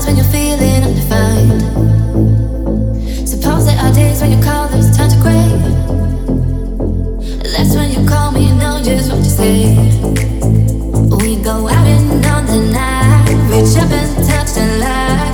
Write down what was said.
when you're feeling undefined. Suppose there are days when you call, there's time to crave. That's when you call me, you know just what to say. We go out and on the night, reach up and touch the light.